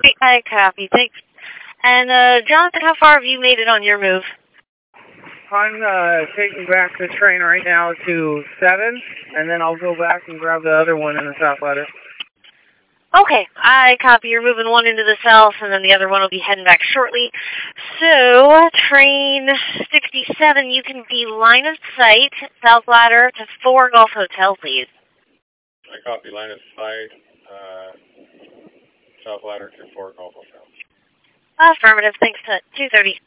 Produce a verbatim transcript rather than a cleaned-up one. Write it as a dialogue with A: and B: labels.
A: I copy. Thanks. And, uh, Jonathan, how far have you made it on your move?
B: I'm uh, taking back the train right now to seven, and then I'll go back and grab the other one in the south ladder.
A: Okay, I copy. You're moving one into the south, and then the other one will be heading back shortly. So, train sixty-seven, you can be line of sight, south ladder to four Golf Hotel, please.
C: I copy. Line of sight, uh, south ladder to four Golf Hotel.
A: Affirmative. Thanks to two thirty.